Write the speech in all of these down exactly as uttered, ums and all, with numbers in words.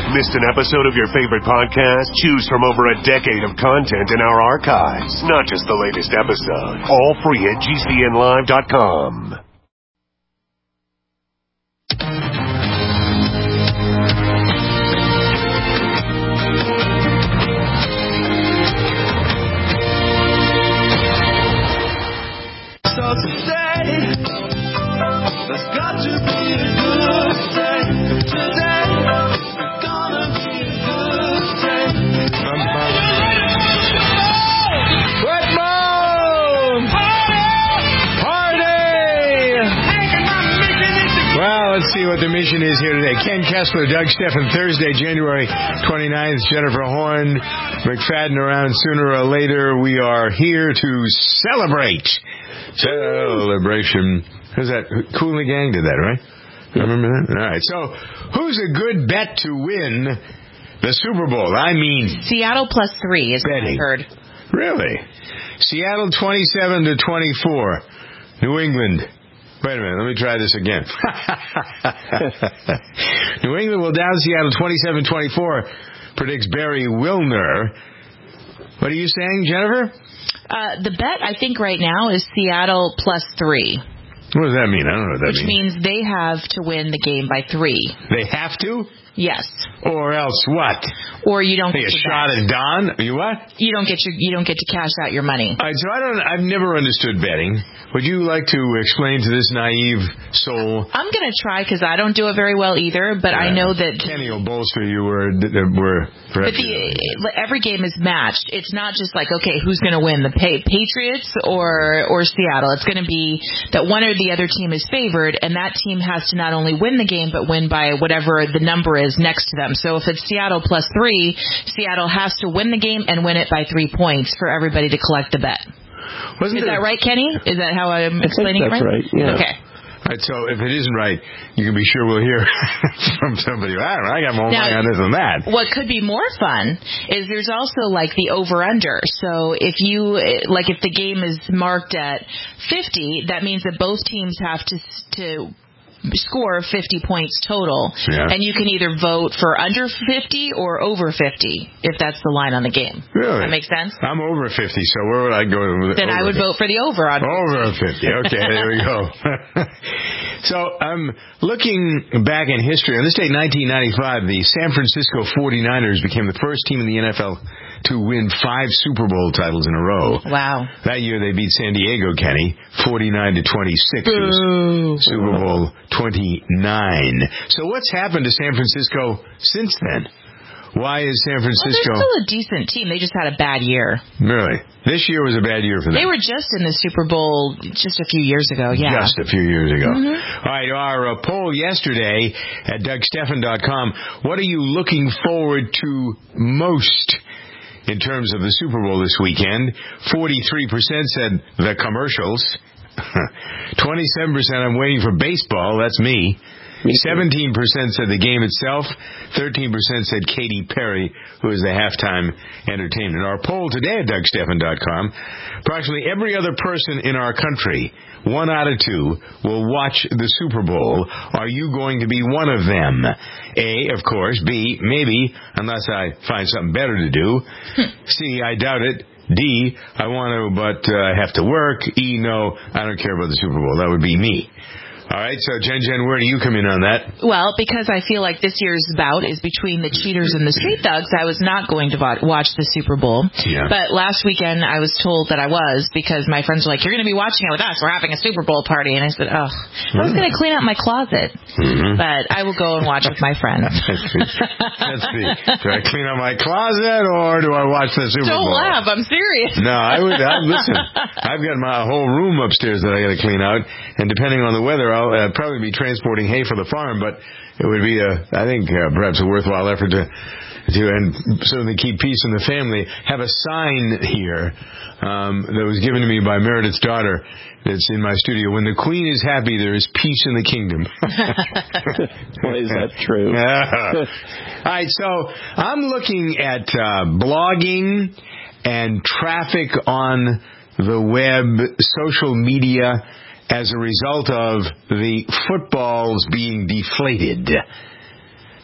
Missed an episode of your favorite podcast? Choose from over a decade of content in our archives, not just the latest episode. All free at G C N live dot com. So today, there's got to be a good day. Today, it's gonna be a good day. Red Moon! Party! Well, let's see what the mission is here today. Ken Kessler, Doug Steffen, Thursday, January twenty-ninth. Jennifer Horn, McFadden around sooner or later. We are here to celebrate. Celebration. Who's that? Kool and the Gang did that, right? You remember that? All right. So, who's a good bet to win the Super Bowl? I mean, Seattle plus three is betting. what I heard. Really? Seattle twenty-seven to twenty-four. New England. Wait a minute. Let me try this again. New England will down Seattle twenty-seven twenty-four, predicts Barry Wilner. What are you saying, Jennifer? Uh, the bet, I think, right now is Seattle plus three. What does that mean? I don't know what that Which means. means they have to win the game by three. They have to? Yes. Or else what? Or you don't Take get a your shot bet. at Don? You what? You don't get your you don't get to cash out your money. All right, so I don't. I've never understood betting. Would you like to explain to this naive soul? I'm going to try because I don't do it very well either, but I know that Kenny will bolster you were were. But the, every game is matched. It's not just like, okay, who's going to win, the pa- Patriots or or Seattle? It's going to be that one or the other team is favored, and that team has to not only win the game, but win by whatever the number is next to them. So if it's Seattle plus three, Seattle has to win the game and win it by three points for everybody to collect the bet. Wasn't is that right, Kenny? Is that how I'm explaining I think that's it right? right, yeah. Okay. All right, so if it isn't right, you can be sure we'll hear from somebody. I don't know, I got more Now, money on this than that. What could be more fun is there's also like the over-under. So if you, like if the game is marked at fifty, that means that both teams have to to score fifty points total. Yeah. And you can either vote for under fifty or over fifty if that's the line on the game. Really? That makes sense? I'm over fifty, so where would I go? With then I would vote for the over on Over fifty. Okay, there we go. So I'm looking back in history. On this date, nineteen ninety-five, the San Francisco forty-niners became the first team in the N F L to win five Super Bowl titles in a row. Wow. That year they beat San Diego, Kenny, forty-nine to twenty-six. It was Super Bowl twenty-nine. So what's happened to San Francisco since then? Why is San Francisco... Well, they're still a decent team. They just had a bad year. Really? This year was a bad year for them. They were just in the Super Bowl just a few years ago, yeah. Just a few years ago. Mm-hmm. All right, our uh, poll yesterday at Doug Steffen dot com, what are you looking forward to most in terms of the Super Bowl this weekend? forty-three percent said the commercials. twenty-seven percent I'm waiting for baseball. That's me. seventeen percent said the game itself. thirteen percent said Katy Perry, who is the halftime entertainment. Our poll today at Doug Steffen dot com, approximately every other person in our country, one out of two, will watch the Super Bowl. Are you going to be one of them? A, of course. B, maybe, unless I find something better to do. C, I doubt it. D, I want to, but I uh, have to work. E, no, I don't care about the Super Bowl. That would be me. All right, so Jen Jen, where do you come in on that? Well, because I feel like this year's bout is between the Cheaters and the Street Thugs, I was not going to watch the Super Bowl. Yeah. But last weekend I was told that I was because my friends were like, you're going to be watching it with us. We're having a Super Bowl party. And I said, oh, I was going to clean out my closet. Mm-hmm. But I will go and watch with my friends. Let's see. Do I clean out my closet or do I watch the Super Don't Bowl? Don't laugh. I'm serious. No, I would. I, listen, I've got my whole room upstairs that I got to clean out. And depending on the weather, I'll uh, probably be transporting hay for the farm, but it would be, a, I think, uh, perhaps a worthwhile effort to, to and certainly keep peace in the family. Have a sign here um, that was given to me by Meredith's daughter that's in my studio. When the Queen is happy, there is peace in the kingdom. Boy, is that true. All right, so I'm looking at uh, blogging and traffic on the web, social media, as a result of the footballs being deflated.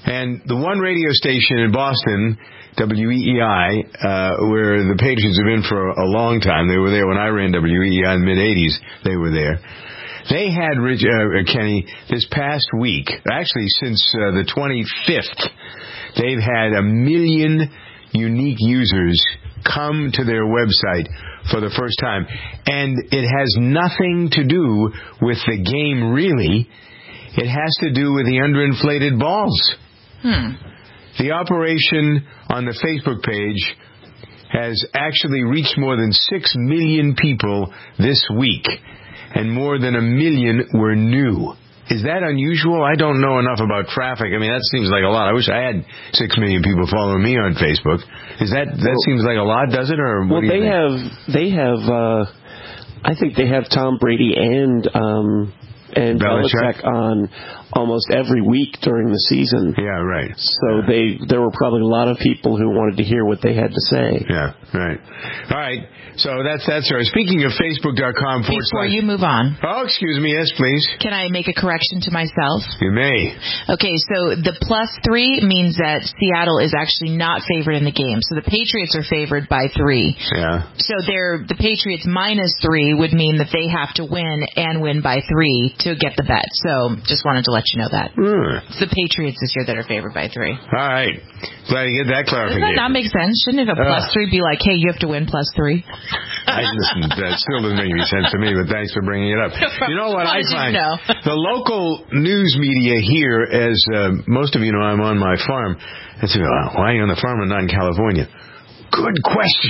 And the one radio station in Boston, W E E I, uh, where the Patriots have been for a long time. They were there when I ran W E E I in the mid-eighties. They were there. They had, Rich, uh, Kenny, this past week, actually since uh, the twenty-fifth, they've had a million unique users come to their website for the first time. And it has nothing to do with the game, really. It has to do with the underinflated balls. Hmm. The operation on the Facebook page has actually reached more than six million people this week, and more than a million were new. Is that unusual? I don't know enough about traffic. I mean, that seems like a lot. I wish I had six million people following me on Facebook. Is that that well, seems like a lot, does it? Or what well, do you they think? have they have. Uh, I think they have Tom Brady and um, and Belichick on almost every week during the season. Yeah, right. So yeah. they there were probably a lot of people who wanted to hear what they had to say. Yeah, right. All right. So that's that's right. Speaking of Facebook dot com forward Before slash... you move on. Oh, excuse me. Yes, please. Can I make a correction to myself? You may. Okay, so the plus three means that Seattle is actually not favored in the game. So the Patriots are favored by three. Yeah. So they're, the Patriots minus three would mean that they have to win and win by three to get the bet. So just wanted to let you know that. Hmm. It's the Patriots this year that are favored by three. All right. Glad to get that clarification. Doesn't that not make sense? Shouldn't a plus uh. three be like, hey, you have to win plus three? I listen, that still doesn't make any sense to me, but thanks for bringing it up. You know what I find? Know? The local news media here, as uh, most of you know, I'm on my farm. I say, well, why are you on the farm and not in California? Good question.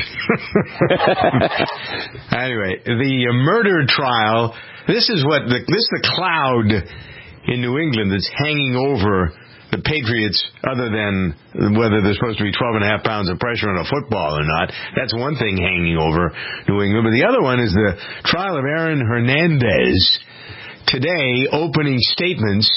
Anyway, the uh, murder trial, this is what the, this is the cloud in New England that's hanging over the Patriots, other than whether there's supposed to be twelve and a half pounds of pressure on a football or not. That's one thing hanging over New England. But the other one is the trial of Aaron Hernandez. Today, opening statements,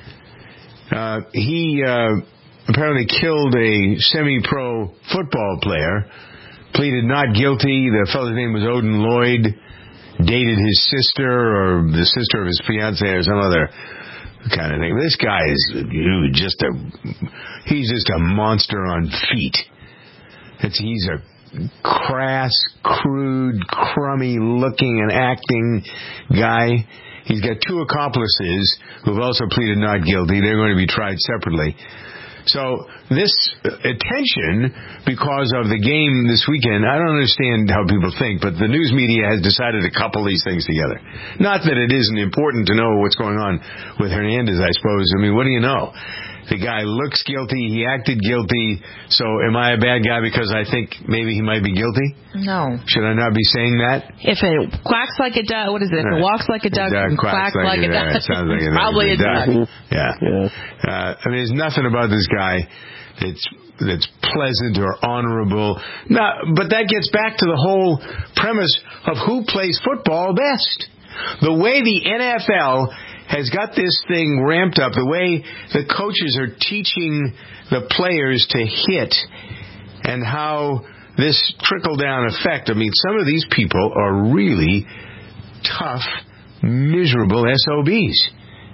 uh, he uh, apparently killed a semi-pro football player, pleaded not guilty. The fellow's name was Odin Lloyd, dated his sister or the sister of his fiancée or some other kind of thing. This guy is just a, he's just a monster on feet. It's, he's a crass, crude, crummy looking and acting guy. He's got two accomplices who've also pleaded not guilty. They're going to be tried separately. So this attention, because of the game this weekend, I don't understand how people think, but the news media has decided to couple these things together. Not that it isn't important to know what's going on with Hernandez, I suppose. I mean, what do you know? The guy looks guilty. He acted guilty. So am I a bad guy because I think maybe he might be guilty? No. Should I not be saying that? If it quacks like a duck, what is it? If it walks like a duck, duck and quacks, quacks like, like a duck, it sounds like it's probably a duck. duck. Yeah. yeah. Uh, I mean, there's nothing about this guy that's that's pleasant or honorable. No, but that gets back to the whole premise of who plays football best. The way the N F L has got this thing ramped up, the way the coaches are teaching the players to hit, and how this trickle-down effect, I mean, some of these people are really tough, miserable S O Bs.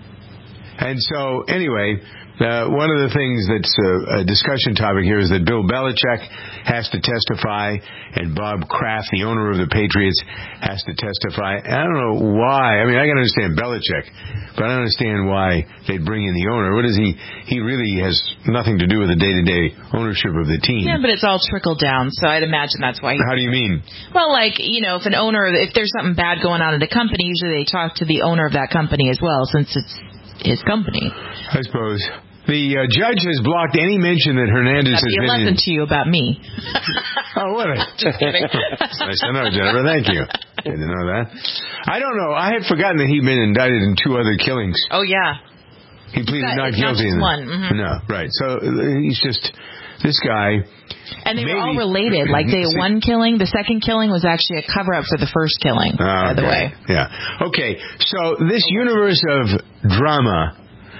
And so, anyway, uh, one of the things that's a, a discussion topic here is that Bill Belichick has to testify, and Bob Kraft, the owner of the Patriots, has to testify. I don't know why. I mean, I can understand Belichick, but I don't understand why they'd bring in the owner. What is he? He really has nothing to do with the day-to-day ownership of the team. Yeah, but it's all trickled down, so I'd imagine that's why. He, How do you mean? Well, like, you know, if an owner, if there's something bad going on at a company, usually they talk to the owner of that company as well, since it's his company. I suppose. The uh, judge has blocked any mention that Hernandez That'd has be a been lesson in... to you about me. Oh, what a... Just kidding. Nice to know, Jennifer. Thank you. Didn't know that. I don't know. I had forgotten that he'd been indicted in two other killings. Oh, yeah. He pleaded It's not, not guilty. just in one. Mm-hmm. No, right. So uh, he's just... This guy... And they maybe, were all related. Like, the one killing, the second killing was actually a cover-up for the first killing, oh, by the okay. way. Yeah. Okay, so this universe of drama...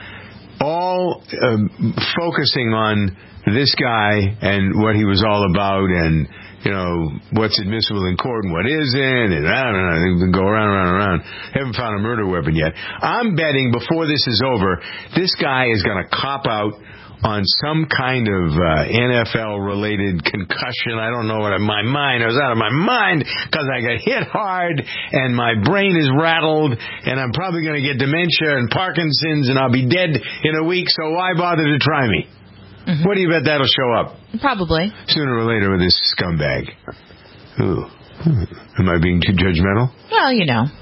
all um, focusing on this guy and what he was all about, and, you know, what's admissible in court and what isn't, and I don't know, they go around, around, around. Haven't found a murder weapon yet. I'm betting before this is over, this guy is going to cop out on some kind of uh, N F L-related concussion. I don't know what, in my mind, I was out of my mind because I got hit hard and my brain is rattled and I'm probably going to get dementia and Parkinson's and I'll be dead in a week, so why bother to try me? Mm-hmm. What do you bet that'll show up? Probably. Sooner or later with this scumbag. Ooh. Am I being too judgmental? Well, you know.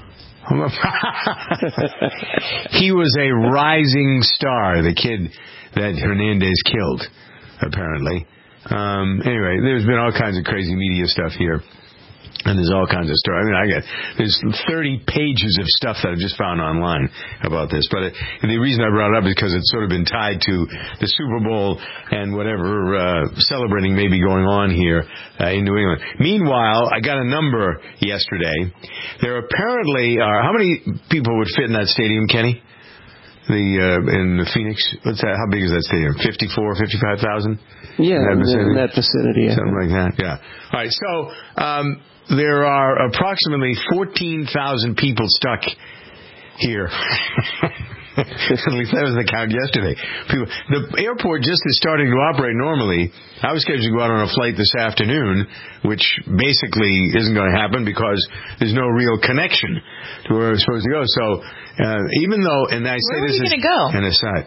He was a rising star, the kid that Hernandez killed, apparently. Um, anyway, there's been all kinds of crazy media stuff here. And there's all kinds of stories. I mean, I got there's thirty pages of stuff that I've just found online about this. But it, the reason I brought it up is because it's sort of been tied to the Super Bowl and whatever uh, celebrating may be going on here uh, in New England. Meanwhile, I got a number yesterday. There apparently are, how many people would fit in that stadium, Kenny? The uh, in the Phoenix, what's that? How big is that stadium? Fifty-four, fifty-five thousand. Yeah, in that vicinity. In that vicinity yeah. Something like that. Yeah. All right. So. Um, There are approximately fourteen thousand people stuck here. At least that was the count yesterday. People, the airport just is starting to operate normally. I was scheduled to go out on a flight this afternoon, which basically isn't going to happen because there's no real connection to where I was supposed to go. So uh, even though, and I say where this are you going to go? An aside.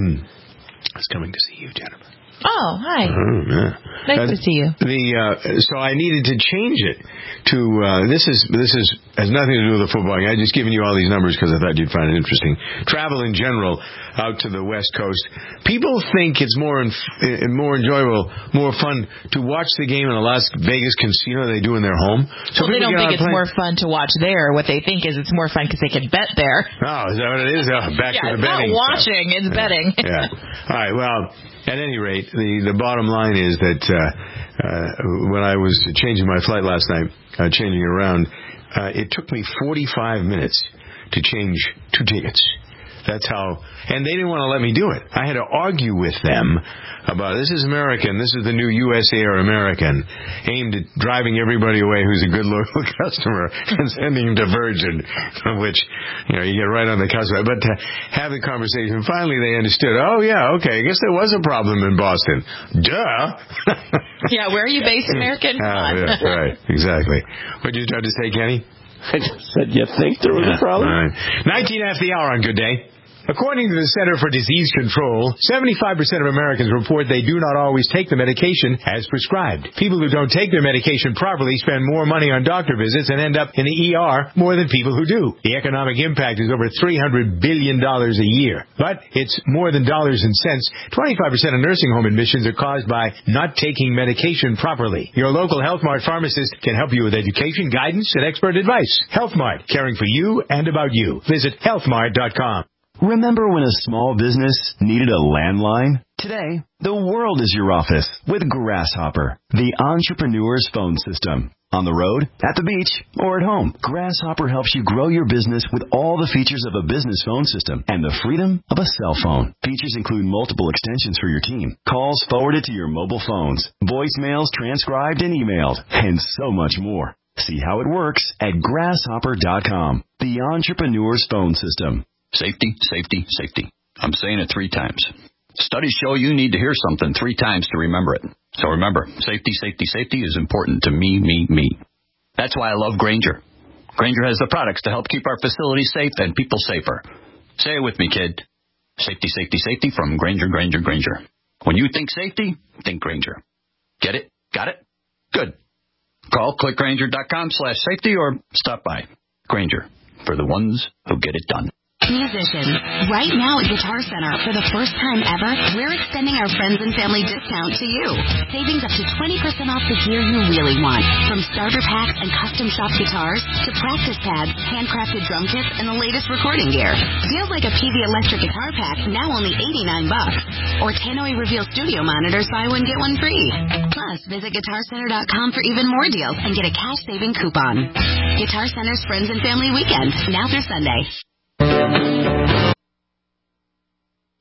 I was coming to see you, Jennifer. Oh, hi. Oh, yeah. Nice uh, to see you. The uh, so I needed to change it to uh, this is this is has nothing to do with the football. I just given you all these numbers because I thought you'd find it interesting. Travel in general out to the West Coast. People think it's more inf- more enjoyable, more fun to watch the game in a Las Vegas casino than they do in their home. So well, they don't think it's more fun to watch there. What they think is it's more fun because they can bet there. Oh, is that what it is? Oh, back yeah, to the betting. It's not watching, stuff. It's yeah. betting. Yeah. All right. Well. At any rate, the, the bottom line is that uh, uh, when I was changing my flight last night, uh, changing around, uh, it took me forty-five minutes to change two tickets. That's how, and they didn't want to let me do it. I had to argue with them about this is American, this is the new U S Air American, aimed at driving everybody away who's a good local customer and sending them to Virgin, which, you know, you get right on the cusp. But to have the conversation, finally they understood, oh yeah, okay, I guess there was a problem in Boston. Duh! Yeah, where are you based, American? Ah, yeah, right, exactly. What did you try to say, Kenny? I just said you think there was yeah, a problem? All right. nineteen after the hour on Good Day. According to the Center for Disease Control, seventy-five percent of Americans report they do not always take the medication as prescribed. People who don't take their medication properly spend more money on doctor visits and end up in the E R more than people who do. The economic impact is over three hundred billion dollars a year. But it's more than dollars and cents. twenty-five percent of nursing home admissions are caused by not taking medication properly. Your local Health Mart pharmacist can help you with education, guidance, and expert advice. Health Mart, caring for you and about you. Visit health mart dot com. Remember when a small business needed a landline? Today, the world is your office with Grasshopper, the entrepreneur's phone system. On the road, at the beach, or at home, Grasshopper helps you grow your business with all the features of a business phone system and the freedom of a cell phone. Features include multiple extensions for your team, calls forwarded to your mobile phones, voicemails transcribed and emailed, and so much more. See how it works at grasshopper dot com, the entrepreneur's phone system. Safety, safety, safety. I'm saying it three times. Studies show you need to hear something three times to remember it. So remember, safety, safety, safety is important to me, me, me. That's why I love Grainger. Grainger has the products to help keep our facilities safe and people safer. Say it with me, kid. Safety, safety, safety from Grainger, Grainger, Grainger. When you think safety, think Grainger. Get it? Got it? Good. Call click grainger dot com slash safety or stop by. Grainger, for the ones who get it done. Musicians, right now at Guitar Center, for the first time ever, we're extending our friends and family discount to you. Savings up to twenty percent off the gear you really want. From starter packs and custom shop guitars to practice pads, handcrafted drum kits, and the latest recording gear. Deals like a P V electric guitar pack, now only eighty-nine bucks. Or Tannoy Reveal studio monitors, buy one, get one free. Plus, visit guitar center dot com for even more deals and get a cash saving coupon. Guitar Center's Friends and Family Weekend, now through Sunday.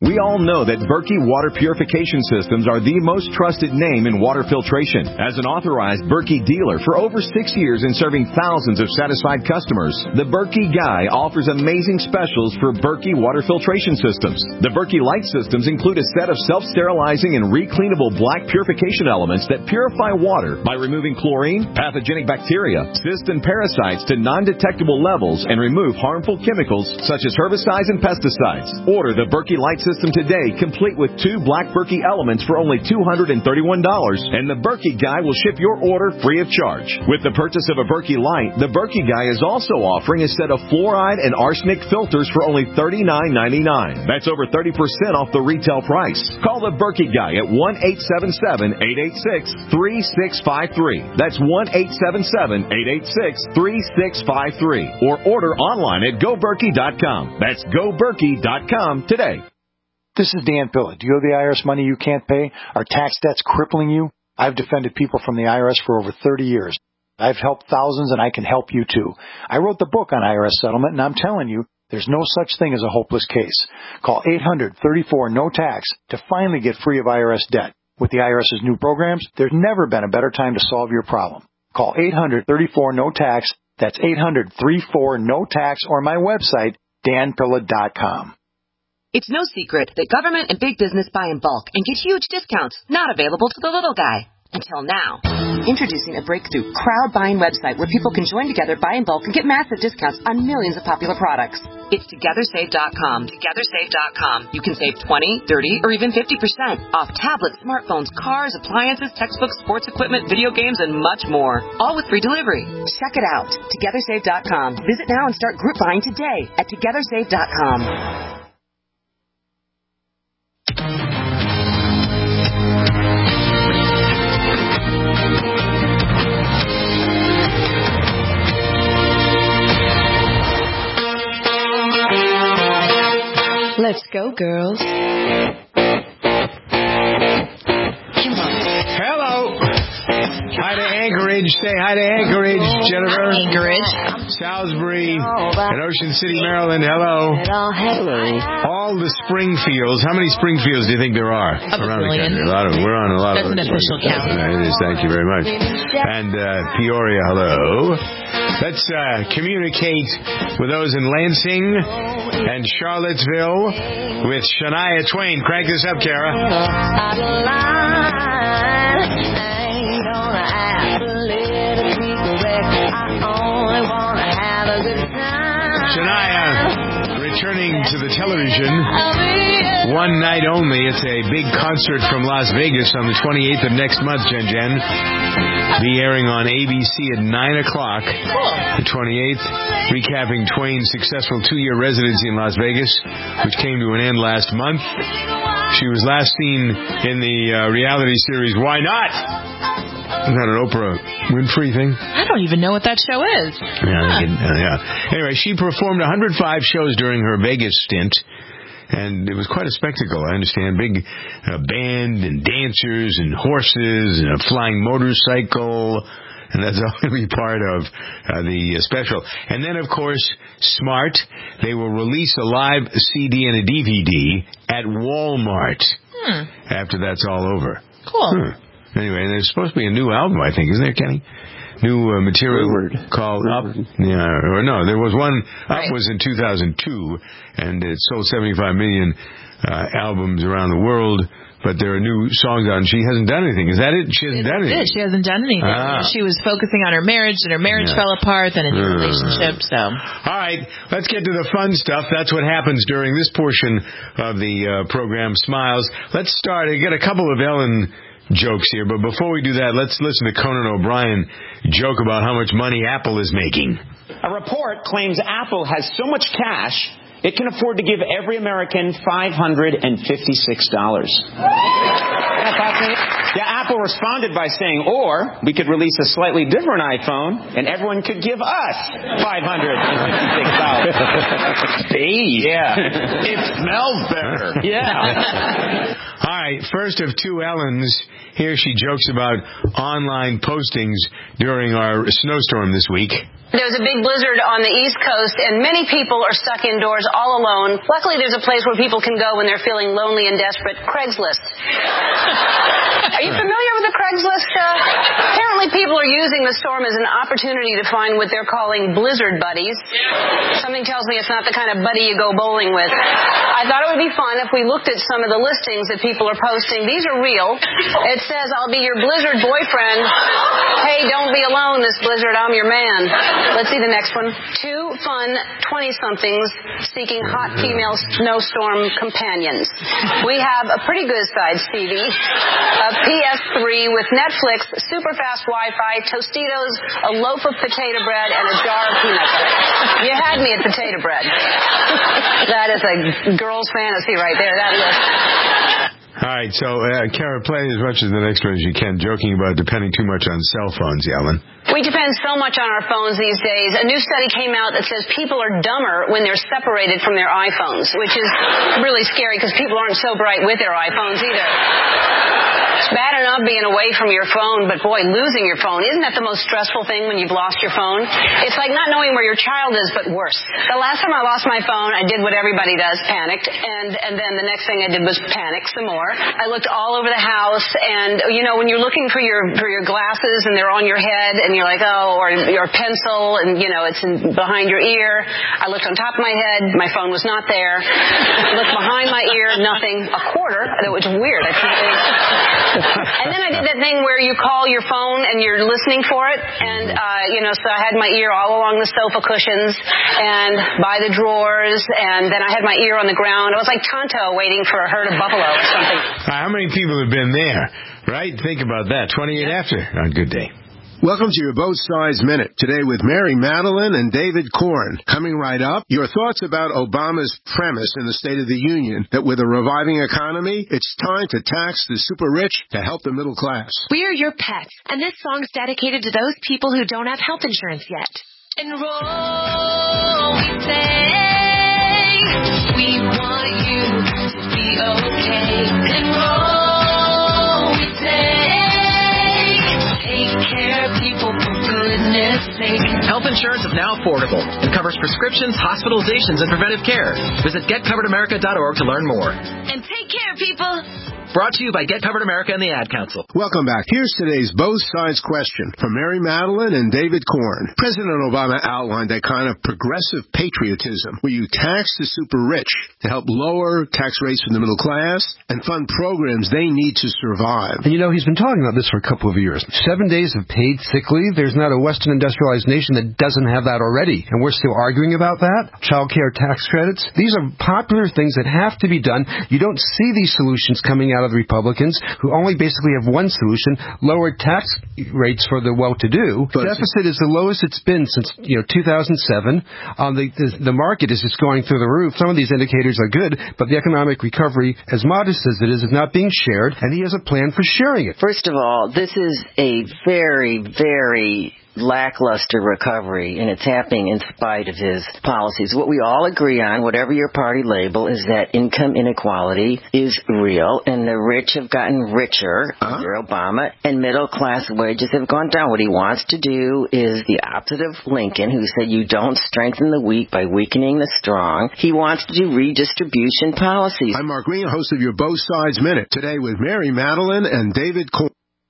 We all know that Berkey Water Purification Systems are the most trusted name in water filtration. As an authorized Berkey dealer for over six years and serving thousands of satisfied customers, the Berkey Guy offers amazing specials for Berkey Water Filtration Systems. The Berkey Light Systems include a set of self-sterilizing and recleanable black purification elements that purify water by removing chlorine, pathogenic bacteria, cysts, and parasites to non-detectable levels and remove harmful chemicals such as herbicides and pesticides. Order the Berkey Light System today, complete with two black Berkey elements for only two hundred thirty-one dollars, and the Berkey Guy will ship your order free of charge. With the purchase of a Berkey Light, the Berkey Guy is also offering a set of fluoride and arsenic filters for only thirty-nine ninety-nine. That's over thirty percent off the retail price. Call the Berkey Guy at one eight seven seven, eight eight six, three six five three. That's one eight seven seven, eight eight six, three six five three. Or order online at go berkey dot com. That's go berkey dot com today. This is Dan Pilla. Do you owe the I R S money you can't pay? Are tax debts crippling you? I've defended people from the I R S for over thirty years. I've helped thousands, and I can help you too. I wrote the book on I R S settlement, and I'm telling you, there's no such thing as a hopeless case. Call eight hundred, thirty-four, no tax to finally get free of I R S debt. With the IRS's new programs, there's never been a better time to solve your problem. Call eight hundred, thirty-four, no tax. That's eight hundred, thirty-four, no tax, or my website, dan pilla dot com. It's no secret that government and big business buy in bulk and get huge discounts not available to the little guy. Until now. Introducing a breakthrough crowd buying website where people can join together, buy in bulk, and get massive discounts on millions of popular products. It's together save dot com. together save dot com. You can save twenty, thirty, or even fifty percent off tablets, smartphones, cars, appliances, textbooks, sports equipment, video games, and much more. All with free delivery. Check it out. together save dot com. Visit now and start group buying today at together save dot com. Let's go, girls. Hello. Hi to Anchorage. Say hi to Anchorage, Jennifer. Hi, Anchorage. Salisbury and Ocean City, Maryland. Hello. Hello. All the Springfields. How many Springfields do you think there are Up around a the billion. country? A lot of them. We're on a lot That's of an official count. It is. Thank you very much. And uh, Peoria, hello. Let's uh, communicate with those in Lansing and Charlottesville with Shania Twain. Crank this up, Kara. Shania returning to the television. One night only. It's a big concert from Las Vegas on the twenty-eighth of next month, Jen Jen. Be airing on A B C at nine o'clock. Cool. The twenty-eighth, recapping Twain's successful two-year residency in Las Vegas, which came to an end last month. She was last seen in the uh, reality series Why Not? Isn't that an Oprah Winfrey thing? I don't even know what that show is. Yeah, Huh. uh, yeah. Anyway, she performed one hundred five shows during her Vegas stint. And it was quite a spectacle, I understand. Big uh, band and dancers and horses and a flying motorcycle. And that's all going to be part of uh, the uh, special. And then, of course, Smart. They will release a live C D and a D V D at Walmart Hmm. after that's all over. Cool. Huh. Anyway, and there's supposed to be a new album, I think, isn't there, Kenny? New uh, material Rumored. called Rumored. Up. Yeah, or no, there was one. Right. Up was in two thousand two, and it sold seventy-five million uh, albums around the world. But there are new songs out, and she hasn't done anything. Is that it? She hasn't done anything. It. She hasn't done anything. Ah. She was focusing on her marriage, and her marriage Yeah. fell apart, and a new Uh. relationship. So, All right, let's get to the fun stuff. That's what happens during this portion of the uh, program, Smiles. Let's start. I got a couple of Ellen jokes here, but before we do that, let's listen to Conan O'Brien joke about how much money Apple is making. A report claims Apple has so much cash, it can afford to give every American five hundred fifty-six dollars. Yeah, Apple responded by saying, or we could release a slightly different iPhone and everyone could give us five hundred fifty-six dollars. Hey, yeah. It smells better. Yeah. Hi, first of two Ellens. Here she jokes about online postings during our snowstorm this week. There's a big blizzard on the East Coast, and many people are stuck indoors all alone. Luckily, there's a place where people can go when they're feeling lonely and desperate. Craigslist. Are you familiar with the Craigslist? Uh, apparently, people are using the storm as an opportunity to find what they're calling blizzard buddies. Something tells me it's not the kind of buddy you go bowling with. I thought it would be fun if we looked at some of the listings that people are posting. These are real. It says, I'll be your blizzard boyfriend. Hey, don't be alone this blizzard. I'm your man. Let's see the next one. Two fun twenty-somethings seeking hot female snowstorm companions. We have a pretty good-sized T V, a P S three with Netflix, super-fast Wi-Fi, Tostitos, a loaf of potato bread, and a jar of peanut butter. You had me at potato bread. That is a girl's fantasy right there, that list. All right, so, uh, Kara, play as much of the next one as you can, joking about depending too much on cell phones, Ellen. We depend so much on our phones these days. A new study came out that says people are dumber when they're separated from their iPhones, which is really scary because people aren't so bright with their iPhones either. It's bad enough being away from your phone, but boy, losing your phone, isn't that the most stressful thing when you've lost your phone? It's like not knowing where your child is, but worse. The last time I lost my phone, I did what everybody does, panicked, and, and then the next thing I did was panic some more. I looked all over the house, and, you know, when you're looking for your for your glasses and they're on your head, and you're like, oh, or your pencil, and, you know, it's in, behind your ear. I looked on top of my head, my phone was not there. I looked behind my ear, nothing. A quarter, it was weird. I couldn't And then I did that thing where you call your phone and you're listening for it. And, uh, you know, so I had my ear all along the sofa cushions and by the drawers. And then I had my ear on the ground. I was like Tonto waiting for a herd of buffalo or something. How many people have been there, right? Think about that. twenty-eight after on Good Day. Welcome to your Both Sides Minute. Today with Mary Madeline and David Corn. Coming right up, your thoughts about Obama's premise in the State of the Union that with a reviving economy, it's time to tax the super rich to help the middle class. We are your pets, and this song's dedicated to those people who don't have health insurance yet. Enroll, we say, we want you to be okay. Enroll, we say, take care of people for goodness sake. Health insurance is now affordable and covers prescriptions, hospitalizations, and preventive care. Visit get covered america dot org to learn more. And take care, people. Brought to you by Get Covered America and the Ad Council. Welcome back. Here's today's Both Sides question from Mary Madeline and David Corn. President Obama outlined a kind of progressive patriotism where you tax the super rich to help lower tax rates for the middle class and fund programs they need to survive. And you know, he's been talking about this for a couple of years. Seven days of paid sick leave. There's not a Western industrialized nation that doesn't have that already. And we're still arguing about that. Child care tax credits. These are popular things that have to be done. You don't see these solutions coming out of the Republicans, who only basically have one solution: lower tax rates for the well-to-do. The deficit is the lowest it's been since you know two thousand seven. Um, the, the the market is just going through the roof. Some of these indicators are good, but the economic recovery, as modest as it is, is not being shared, and he has a plan for sharing it. First of all, this is a very, very lackluster recovery, and it's happening in spite of his policies. What we all agree on, whatever your party label, is that income inequality is real, and the rich have gotten richer uh-huh. under Obama, and middle-class wages have gone down. What he wants to do is the opposite of Lincoln, who said you don't strengthen the weak by weakening the strong. He wants to do redistribution policies. I'm Mark Green, host of your Both Sides Minute, today with Mary Madeline and David Corn.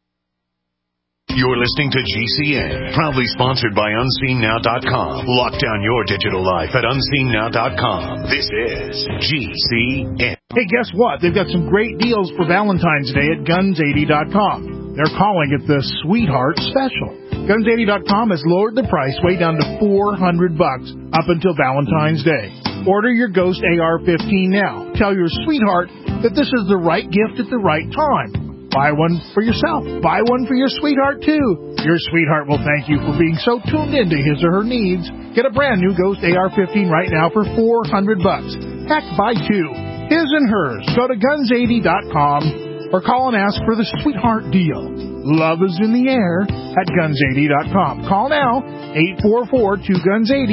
You're listening to G C N, proudly sponsored by unseen now dot com. Lock down your digital life at unseen now dot com. This is G C N. Hey, guess what? They've got some great deals for Valentine's Day at guns eighty dot com. They're calling it the Sweetheart Special. guns eighty dot com has lowered the price way down to four hundred bucks up until Valentine's Day. Order your Ghost A R fifteen now. Tell your sweetheart that this is the right gift at the right time. Buy one for yourself. Buy one for your sweetheart, too. Your sweetheart will thank you for being so tuned into his or her needs. Get a brand new Ghost A R fifteen right now for four hundred bucks. Heck, buy two. His and hers. Go to guns eighty dot com or call and ask for the sweetheart deal. Love is in the air at guns eighty dot com. Call now, eight four four two guns eighty.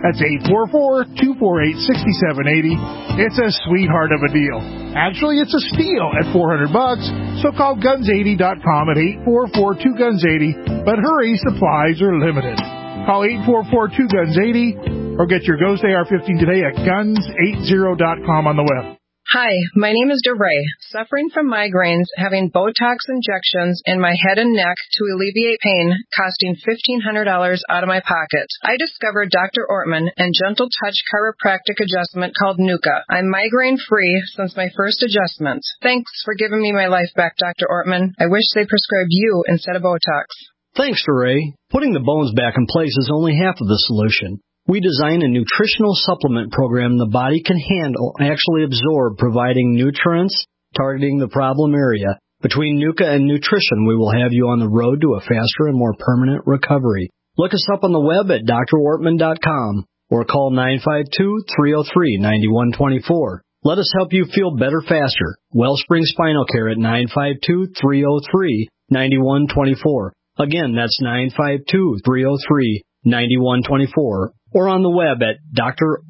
That's eight four four, two four eight, six seven eight zero. It's a sweetheart of a deal. Actually, it's a steal at four hundred bucks. So call guns eighty dot com at eight four four, two guns eighty. But hurry, supplies are limited. Call eight four four, two guns eighty or get your Ghost A R fifteen today at guns eighty dot com on the web. Hi, my name is DeRay, suffering from migraines, having Botox injections in my head and neck to alleviate pain, costing fifteen hundred dollars out of my pocket. I discovered Doctor Ortman and Gentle Touch chiropractic adjustment called Nuka. I'm migraine-free since my first adjustment. Thanks for giving me my life back, Doctor Ortman. I wish they prescribed you instead of Botox. Thanks, DeRay. Putting the bones back in place is only half of the solution. We design a nutritional supplement program the body can handle and actually absorb, providing nutrients, targeting the problem area. Between Nuka and nutrition, we will have you on the road to a faster and more permanent recovery. Look us up on the web at D R ortman dot com or call nine five two, three oh three, nine one two four. Let us help you feel better faster. Wellspring Spinal Care at nine five two, three oh three, nine one two four. Again, that's nine five two, three oh three, nine one two four. Or on the web at D R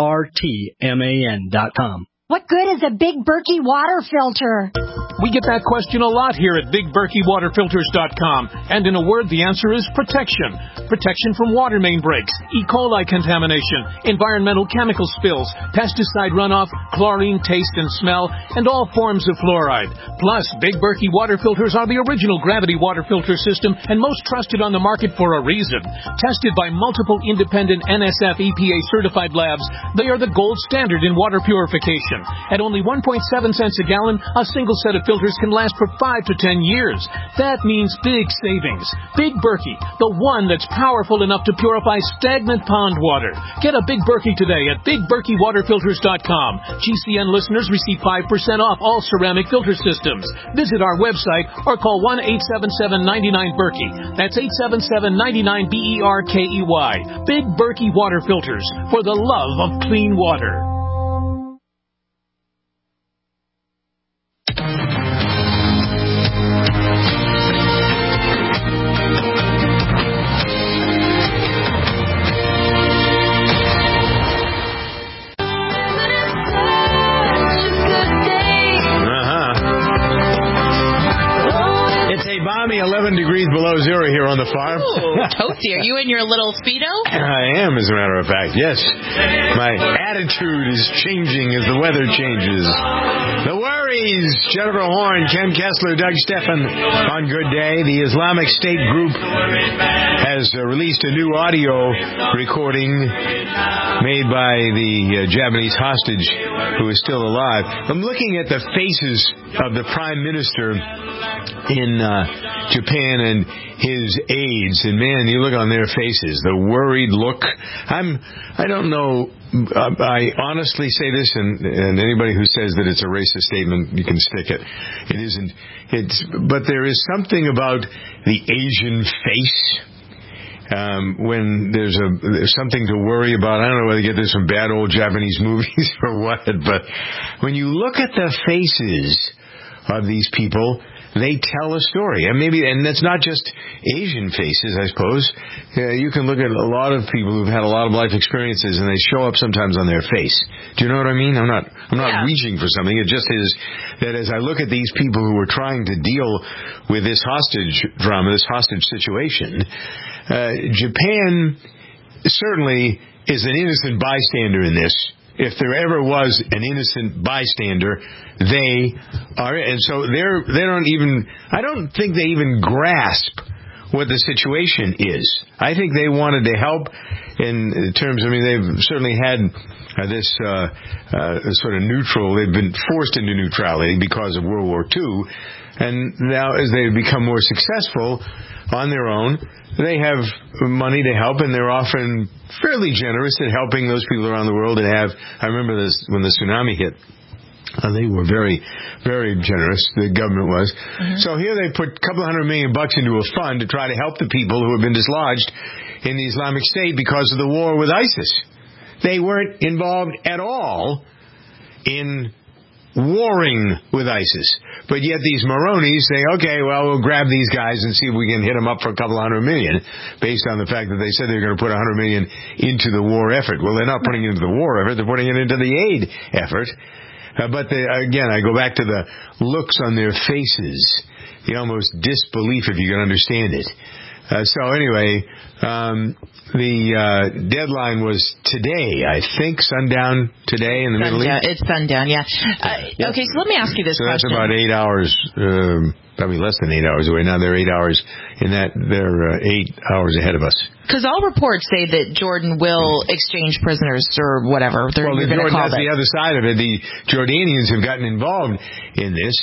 ortman dot com. What good is a Big Berkey water filter? We get that question a lot here at big berkey water filters dot com. And in a word, the answer is protection. Protection from water main breaks, E. coli contamination, environmental chemical spills, pesticide runoff, chlorine taste and smell, and all forms of fluoride. Plus, Big Berkey water filters are the original gravity water filter system and most trusted on the market for a reason. Tested by multiple independent N S F E P A certified labs, they are the gold standard in water purification. At only one point seven cents a gallon, a single set of filters can last for five to ten years. That means big savings. Big Berkey, the one that's powerful enough to purify stagnant pond water. Get a Big Berkey today at big berkey water filters dot com. G C N listeners receive five percent off all ceramic filter systems. Visit our website or call one eight seven seven, nine nine, Berkey. That's eight seven seven, nine nine, B E R K E Y. Big Berkey water filters for the love of clean water. eleven degrees below zero here on the farm. Ooh, toasty. Are you in your little Speedo? I am, as a matter of fact, yes. My attitude is changing as the weather changes. The worries. Jennifer Horn, Ken Kessler, Doug Stephan on Good Day. The Islamic State group has uh, released a new audio recording made by the uh, Japanese hostage who is still alive. I'm looking at the faces of the Prime Minister in uh, Japan and his aides, and man, you look on their faces, the worried look. I'm, I don't know, I honestly say this, and, and anybody who says that it's a racist statement, you can stick it. It isn't. It's, but there is something about the Asian face. Um, when there's a there's something to worry about. I don't know whether you get this from bad old Japanese movies or what, but when you look at the faces of these people, they tell a story. And maybe, and that's not just Asian faces, I suppose. Uh, you can look at a lot of people who've had a lot of life experiences, and they show up sometimes on their face. Do you know what I mean? I'm not, I'm not yeah. reaching for something. It just is that as I look at these people who are trying to deal with this hostage drama, this hostage situation, uh, Japan certainly is an innocent bystander in this. If there ever was an innocent bystander, they are, and so they're, they don't even, I don't think they even grasp what the situation is. I think they wanted to help in terms, I mean, they've certainly had uh, this uh, uh, sort of neutral, they've been forced into neutrality because of World War Two, and now as they become more successful on their own, they have money to help, and they're often fairly generous at helping those people around the world that have, I remember this when the tsunami hit, uh, they were very, very generous, the government was. Mm-hmm. So here they put a couple of hundred million bucks into a fund to try to help the people who have been dislodged in the Islamic State because of the war with ISIS. They weren't involved at all in warring with ISIS. But yet these Maronis say, okay, well, we'll grab these guys and see if we can hit them up for a couple hundred million, based on the fact that they said they were going to put a hundred million into the war effort. Well, they're not putting it into the war effort, they're putting it into the aid effort. Uh, but they, again, I go back to the looks on their faces, the almost disbelief, if you can understand it. Uh, so anyway, um, the uh, deadline was today, I think, sundown today in the sundown, Middle East. It's sundown, yeah. Uh, okay, so let me ask you this so question. So that's about eight hours, um, probably less than eight hours away. Now they're eight hours, in that they're uh, eight hours ahead of us. Because all reports say that Jordan will exchange prisoners or whatever. They're, well, the Jordan has it. the other side of it. The Jordanians have gotten involved in this,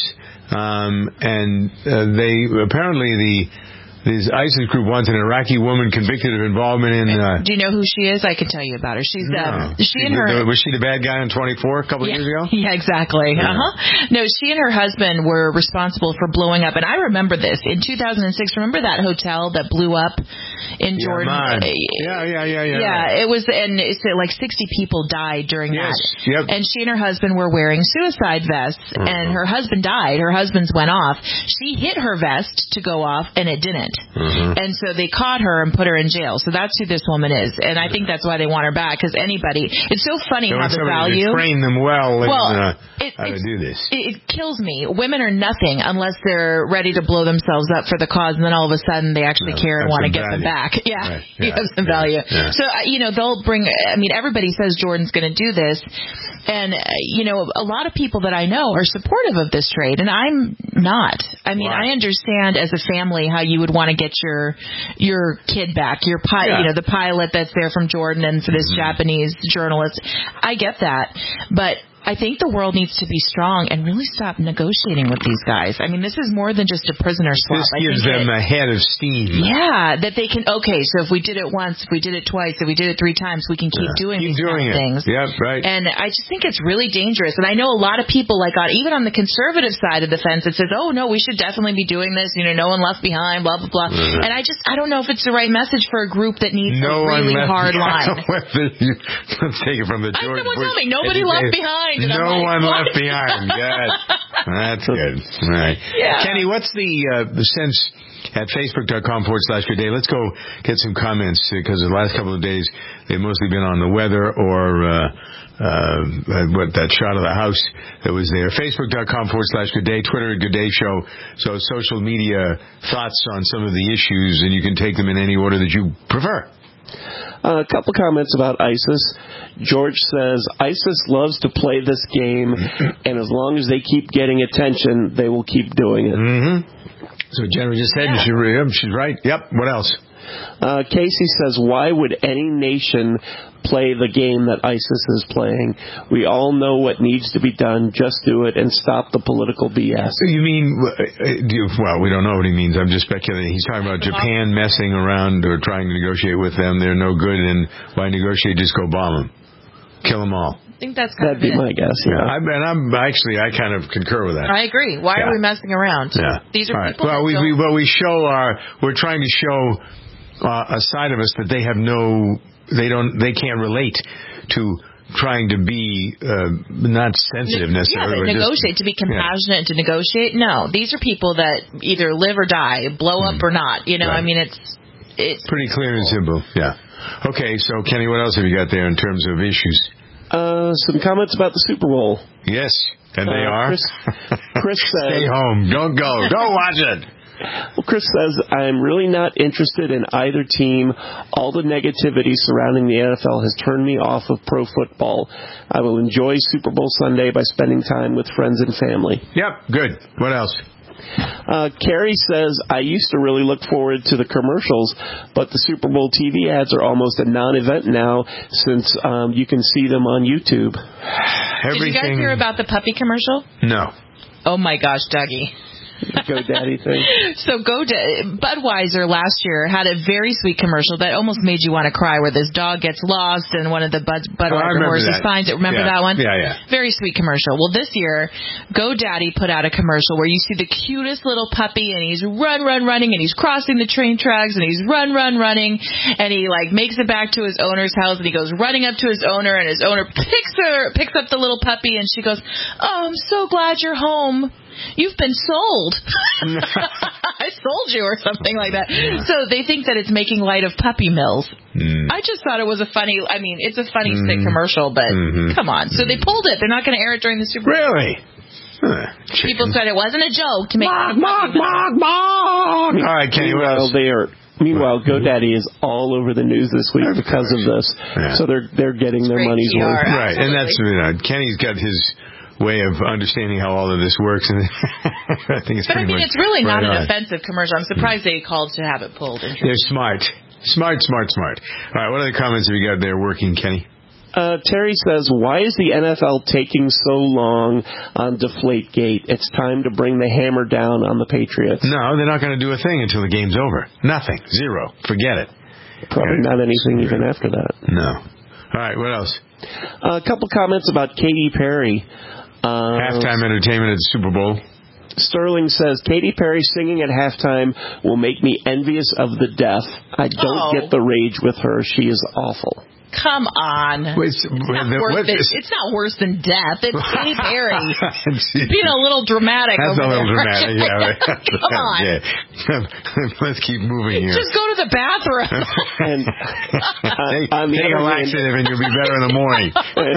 um, and uh, they apparently the. This ISIS group wants an Iraqi woman convicted of involvement in... Uh, Do you know who she is? I can tell you about her. She's no. um, she, she and her... The, was she the bad guy in twenty-four a couple yeah, of years ago? Yeah, exactly. Yeah. Uh-huh. No, she and her husband were responsible for blowing up. And I remember this. In two thousand six, remember that hotel that blew up in yeah, Jordan? Man. Yeah, yeah, yeah, yeah. Yeah, it was... And it's like sixty people died during yes. that. Yep. And she and her husband were wearing suicide vests. Uh-huh. And her husband died. Her husband's went off. She hit her vest to go off, and it didn't. Uh-huh. And so they caught her and put her in jail. So that's who this woman is. And I think that's why they want her back, because anybody... It's so funny so how the value... train them well, well in, uh, it, how to do this. It, it kills me. Women are nothing unless they're ready to blow themselves up for the cause, and then all of a sudden they actually no, care and want to get value. them back. Yeah, right. you yeah. have some yeah. value. Yeah. So, uh, you know, they'll bring... I mean, everybody says Jordan's going to do this. And, uh, you know, a lot of people that I know are supportive of this trade, and I'm not. I mean, wow. I understand as a family how you would want to get your your kid back, your pi- yeah. you know, the pilot that's there from Jordan and for this mm-hmm. Japanese journalist. I get that, but I think the world needs to be strong and really stop negotiating with these guys. I mean, this is more than just a prisoner swap. This gives them it, a head of steam. Yeah, that they can, okay, so if we did it once, if we did it twice, if we did it three times, we can keep yeah. doing keep these doing kind of things. Yeah, right. And I just think it's really dangerous. And I know a lot of people, like on, even on the conservative side of the fence, that says, oh, no, we should definitely be doing this, you know, no one left behind, blah, blah, blah. Mm-hmm. And I just, I don't know if it's the right message for a group that needs no a really hard line. Let's take it from the George Someone Bush. told me, nobody left behind. And no I'm like, one what? left behind. Good. That's good. All right. Yeah. Kenny, what's the uh, the sense at facebook.com forward slash good day? Let's go get some comments, because the last couple of days they've mostly been on the weather or uh, uh, what that shot of the house that was there. Facebook.com forward slash good day, Twitter Good Day Show. So social media thoughts on some of the issues, and you can take them in any order that you prefer. Uh, a couple comments about ISIS. George says, ISIS loves to play this game, and as long as they keep getting attention, they will keep doing it. Mm-hmm. So Jennifer just said, yeah. she, she's right. Yep, what else? Uh, Casey says, why would any nation play the game that ISIS is playing? We all know what needs to be done. Just do it and stop the political B S. You mean, well, we don't know what he means. I'm just speculating. He's talking about Japan messing around or trying to negotiate with them. They're no good, and why negotiate? Just go bomb them. Kill them all. I think that's kind That'd be of my guess, yeah. yeah I, and I'm actually, I kind of concur with that. I agree. Why yeah. are we messing around? Yeah. These are all right. people Well, we, we, well, we show our, we're trying to show uh, a side of us that they have no, they don't, they can't relate to trying to be uh, not sensitive necessarily. Yeah, but negotiate, just, to be compassionate, yeah. to negotiate. No, these are people that either live or die, blow mm. up or not. You know, right. I mean, it's it's pretty clear and simple. Yeah. Okay, so Kenny, what else have you got there in terms of issues? Uh, some comments about the Super Bowl. Yes, and they uh, are. Chris, Chris says, stay home. Don't go. Don't watch it. Well, Chris says, I'm really not interested in either team. All the negativity surrounding the N F L has turned me off of pro football. I will enjoy Super Bowl Sunday by spending time with friends and family. Yep, good. What else? Uh, Carrie says, I used to really look forward to the commercials, but the Super Bowl T V ads are almost a non-event now since um, you can see them on YouTube. Everything... Did you guys hear about the puppy commercial? No. Oh, my gosh, Dougie. GoDaddy thing. So GoDaddy, Budweiser last year had a very sweet commercial that almost made you want to cry, where this dog gets lost and one of the Bud, Budweiser oh, horses that. finds it. Remember yeah. that one? Yeah, yeah. Very sweet commercial. Well, this year, GoDaddy put out a commercial where you see the cutest little puppy, and he's run, run, running, and he's crossing the train tracks, and he's run, run, running, and he like makes it back to his owner's house, and he goes running up to his owner, and his owner picks her, picks up the little puppy, and she goes, "Oh, I'm so glad you're home. You've been sold." I sold you or something like that. So they think that it's making light of puppy mills. Mm. I just thought it was a funny, I mean, it's a funny mm. sick commercial, but mm-hmm. come on. So mm. they pulled it. They're not going to air it during the Super Bowl. Really? Huh, People said it wasn't a joke to make Mark, Mark, Mark, Mark. All right, Kenny, what else? They are. Meanwhile, GoDaddy is all over the news this week because of this. Yeah. So they're they're getting their money's P R, worth. Right, and that's, you know, Kenny's got his way of understanding how all of this works, and I think it's but pretty I mean, much it's really right not an on. offensive commercial. I'm surprised they called to have it pulled. They're smart. Smart, smart, smart. All right, what other comments have you got there working, Kenny? Uh, Terry says, why is the N F L taking so long on Deflategate? It's time to bring the hammer down on the Patriots. No, they're not going to do a thing until the game's over. Nothing. Zero. Forget it. Probably not anything even after that. No. All right, what else? Uh, a couple comments about Katy Perry. Uh, Halftime entertainment at the Super Bowl. Sterling says, Katy Perry singing at halftime will make me envious of the deaf. I don't Oh. get the rage with her. She is awful. Come on. Wait, it's, not the, worse than, it's not worse than death. It's Katy Perry. Being a little dramatic That's over a little there. dramatic, yeah. Right. Come on. Yeah. Let's keep moving here. Just go to the bathroom. and uh, take on the take a laxative and you'll be better in the morning.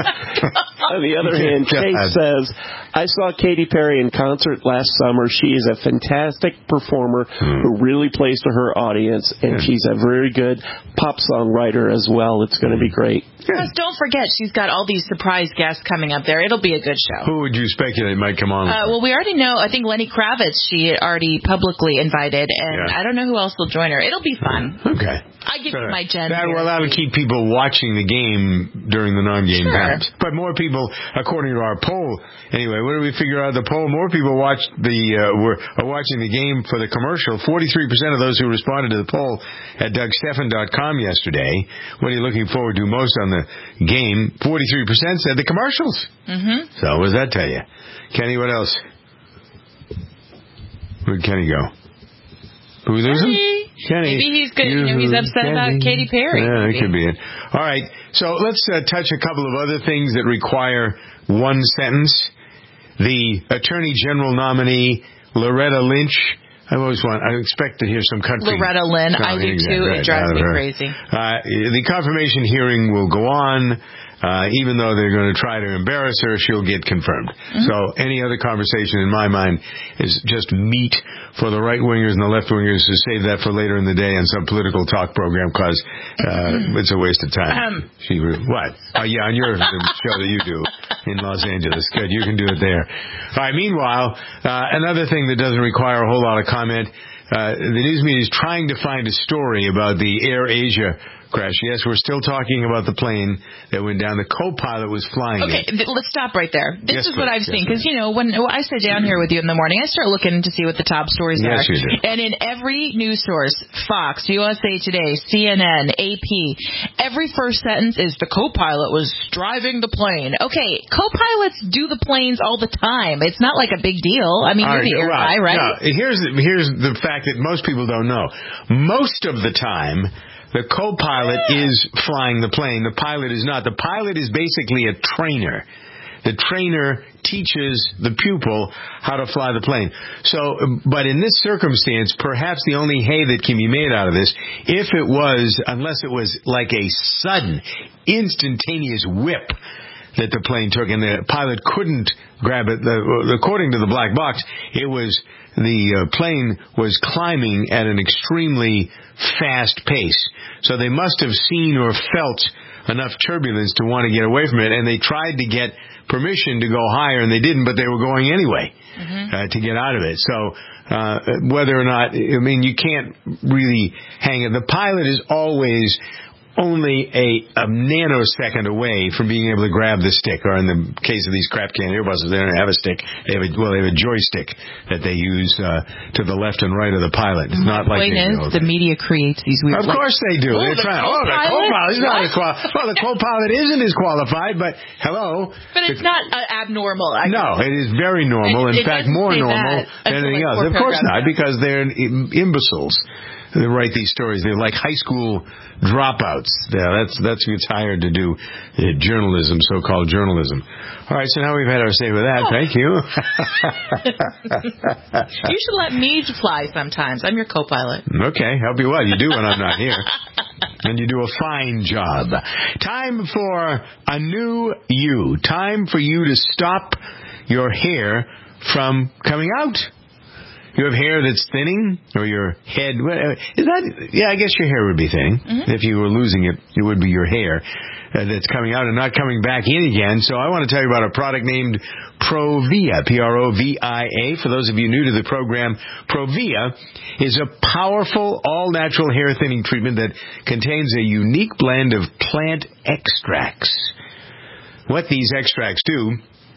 On the other hand, Kate says, I saw Katy Perry in concert last summer. She is a fantastic performer hmm. who really plays to her audience, and yeah. she's a very good pop songwriter as well. It's going to be great. Plus, don't forget, she's got all these surprise guests coming up there. It'll be a good show. Who would you speculate might come on? Uh, well, we already know. I think Lenny Kravitz, she already publicly invited, and yeah. I don't know who else will join her. It'll be fun. Okay. I give you my Jen. That, well, that'll keep people watching the game during the non-game sure. times. But more people, according to our poll, anyway, what did we figure out? The poll, more people watched the uh, were are watching the game for the commercial. forty-three percent of those who responded to the poll at Doug Stephan dot com yesterday. What are you looking forward to most on the game? forty-three percent said the commercials. Mm-hmm. So what does that tell you? Kenny, what else? Where'd Kenny go? Did we lose him? Kenny. Maybe he's good. You know, he's upset Kenny. about Katy Perry. Yeah, maybe. that could be it. All right. So let's uh, touch a couple of other things that require one sentence. The Attorney General nominee, Loretta Lynch. I always want, I expect to hear some country. Loretta Lynn, I do too. Right, it drives me her. crazy. Uh, the confirmation hearing will go on. Uh, even though they're going to try to embarrass her, she'll get confirmed. Mm-hmm. So any other conversation in my mind is just meat for the right-wingers and the left-wingers to save that for later in the day on some political talk program because uh, mm-hmm. it's a waste of time. Um, she, what? Oh, yeah, on your show that you do in Los Angeles. Good, you can do it there. All right, meanwhile, uh, another thing that doesn't require a whole lot of comment, uh, the news media is trying to find a story about the Air Asia crash. Yes, we're still talking about the plane that went down. The co-pilot was flying okay, it. th- let's stop right there. This yes, is what please. I've seen. Because, yes, you know, when I sit down here with you in the morning, I start looking to see what the top stories yes, are. You do. And in every news source, Fox, U S A Today, C N N, A P, every first sentence is the co-pilot was driving the plane. Okay, co-pilots do the planes all the time. It's not like a big deal. I mean, all you're right, the air guy, right? No, here's, here's the fact that most people don't know. Most of the time, the co-pilot yeah. is flying the plane. The pilot is not. The pilot is basically a trainer. The trainer teaches the pupil how to fly the plane. So, but in this circumstance, perhaps the only hay that can be made out of this, if it was, unless it was like a sudden, instantaneous whip that the plane took, and the pilot couldn't grab it. The, according to the black box, it was the uh, plane was climbing at an extremely fast pace. So they must have seen or felt enough turbulence to want to get away from it, and they tried to get permission to go higher, and they didn't, but they were going anyway mm-hmm. uh, to get out of it. So uh, whether or not, I mean, you can't really hang it. The pilot is always only a, a nanosecond away from being able to grab the stick, or in the case of these crap can earbuds, they don't have a stick. They have a, well, they have a joystick that they use uh, to the left and right of the pilot. It's not like point is, the media creates these weird. Of course they do. Oh, They're the trying. Oh, the co-pilot. He's not as qual- well, the co-pilot isn't as qualified, but hello. But it's not uh, abnormal. I no, it is very normal. It, In it fact, more normal than anything else. Of course not, because they're imbeciles. They write these stories. They're like high school dropouts. Yeah, that's that's who gets hired to do uh, journalism, so-called journalism. All right, so now we've had our say with that. Oh. Thank you. You should let me fly sometimes. I'm your co-pilot. Okay, help you well. You do when I'm not here. And you do a fine job. Time for a new you. Time for you to stop your hair from coming out. You have hair that's thinning, or your head. Is that? Yeah, I guess your hair would be thinning. Mm-hmm. If you were losing it, it would be your hair uh, that's coming out and not coming back in again. So I want to tell you about a product named Provia, P R O V I A. For those of you new to the program, Provia is a powerful, all-natural hair thinning treatment that contains a unique blend of plant extracts. What these extracts do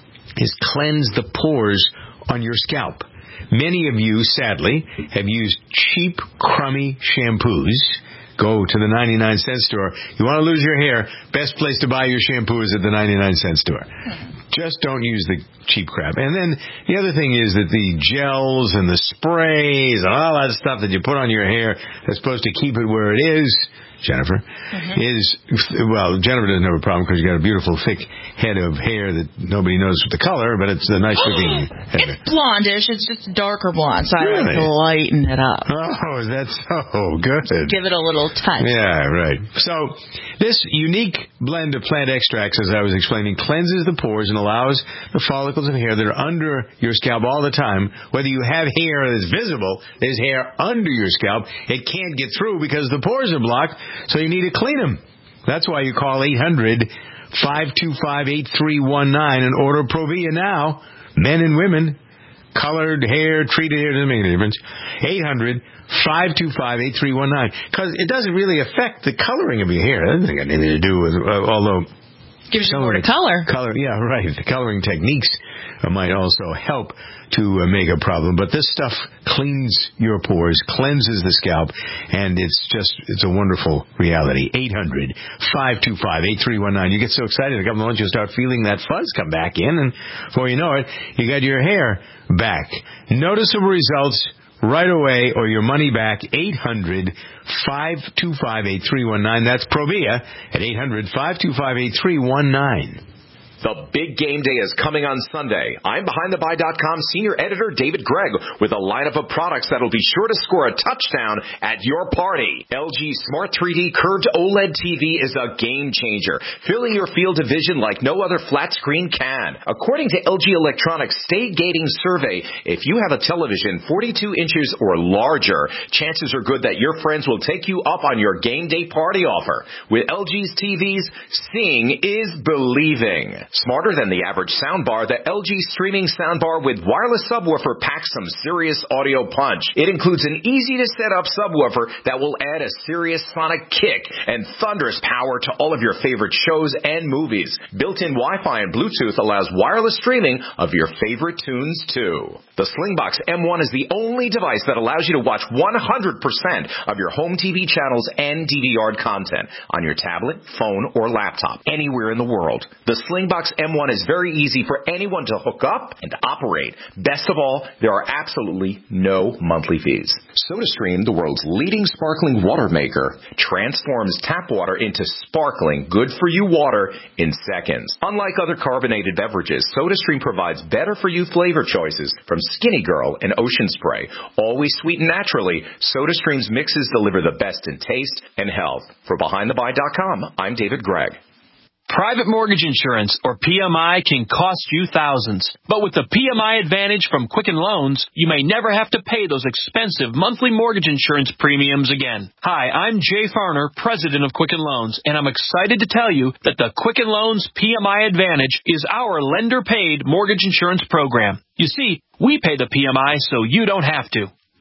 is cleanse the pores on your scalp. Many of you, sadly, have used cheap, crummy shampoos. Go to the ninety-nine cent store. You want to lose your hair, best place to buy your shampoo is at the ninety-nine cent store. Just don't use the cheap crap. And then the other thing is that the gels and the sprays and all that stuff that you put on your hair that's supposed to keep it where it is, Jennifer, mm-hmm. is, well, Jennifer doesn't have a problem because she's got a beautiful thick head of hair that nobody knows the color, but it's a nice looking head. It's blondish. It's just darker blonde, so really? I like to lighten it up. Oh, that's so good. Give it a little touch. Yeah, right. So this unique blend of plant extracts, as I was explaining, cleanses the pores and allows the follicles of hair that are under your scalp all the time, whether you have hair that's visible, there's hair under your scalp, it can't get through because the pores are blocked. So you need to clean them. That's why you call eight hundred, five two five, eight three one nine and order Provia now. Men and women, colored hair, treated hair, doesn't make any difference. eight hundred, five two five, eight three one nine. Because it doesn't really affect the coloring of your hair. It doesn't have anything to do with, uh, although... Gives you more to color. Color, yeah, right. The coloring techniques uh, might also help to uh, make a problem. But this stuff cleans your pores, cleanses the scalp, and it's just, it's a wonderful reality. eight hundred, five two five, eight three one nine. You get so excited, a couple of months, you'll start feeling that fuzz come back in, and before you know it, you got your hair back. Noticeable results right away, or your money back. Eight hundred, five two five, eight three one nine. That's Provia at eight hundred, five two five, eight three one nine. The big game day is coming on Sunday. I'm Behind The Buy dot com senior editor David Gregg with a lineup of products that'll be sure to score a touchdown at your party. L G Smart three D Curved OLED T V is a game changer, filling your field of vision like no other flat screen can. According to L G Electronics State Gating Survey, if you have a television forty-two inches or larger, chances are good that your friends will take you up on your game day party offer. With L G's T Vs, seeing is believing. Smarter than the average soundbar, the L G streaming soundbar with wireless subwoofer packs some serious audio punch. It includes an easy-to-set-up subwoofer that will add a serious sonic kick and thunderous power to all of your favorite shows and movies. Built-in Wi-Fi and Bluetooth allows wireless streaming of your favorite tunes, too. The Slingbox M one is the only device that allows you to watch one hundred percent of your home T V channels and D V R content on your tablet, phone, or laptop, anywhere in the world. The Slingbox M one is very easy for anyone to hook up and operate. Best of all, there are absolutely no monthly fees. SodaStream, the world's leading sparkling water maker, transforms tap water into sparkling, good-for-you water in seconds. Unlike other carbonated beverages, SodaStream provides better-for-you flavor choices from Skinny Girl and Ocean Spray. Always sweetened naturally, SodaStream's mixes deliver the best in taste and health. For Behind The Buy dot com, I'm David Gregg. Private mortgage insurance, or P M I, can cost you thousands. But with the P M I Advantage from Quicken Loans, you may never have to pay those expensive monthly mortgage insurance premiums again. Hi, I'm Jay Farner, president of Quicken Loans, and I'm excited to tell you that the Quicken Loans P M I Advantage is our lender-paid mortgage insurance program. You see, we pay the P M I so you don't have to.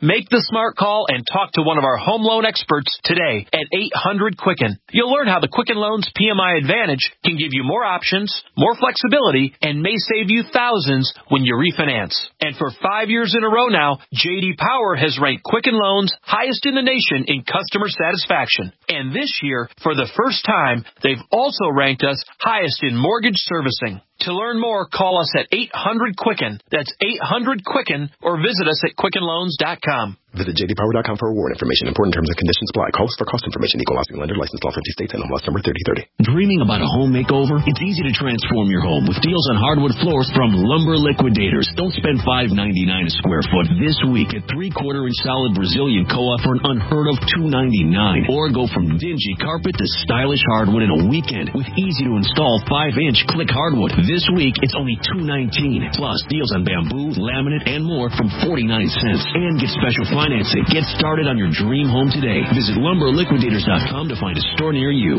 Make the smart call and talk to one of our home loan experts today at eight hundred Quicken. You'll learn how the Quicken Loans P M I Advantage can give you more options, more flexibility, and may save you thousands when you refinance. And for five years in a row now, J D Power has ranked Quicken Loans highest in the nation in customer satisfaction. And this year, for the first time, they've also ranked us highest in mortgage servicing. To learn more, call us at eight hundred Quicken. That's eight hundred Quicken, or visit us at quicken loans dot com. Visit j d power dot com for award information. Important terms and conditions apply. Call us for cost information. Equal housing lender. Licensed all fifty states. N M L S number thirty thirty. Dreaming about a home makeover? It's easy to transform your home with deals on hardwood floors from Lumber Liquidators. Don't spend five ninety-nine a square foot this week at three-quarter inch solid Brazilian Koa for an unheard of two ninety-nine. Or go from dingy carpet to stylish hardwood in a weekend with easy-to-install five inch click hardwood. This week, it's only two nineteen. Plus, deals on bamboo, laminate, and more from forty-nine cents. And get special financing. Get started on your dream home today. Visit lumber liquidators dot com to find a store near you.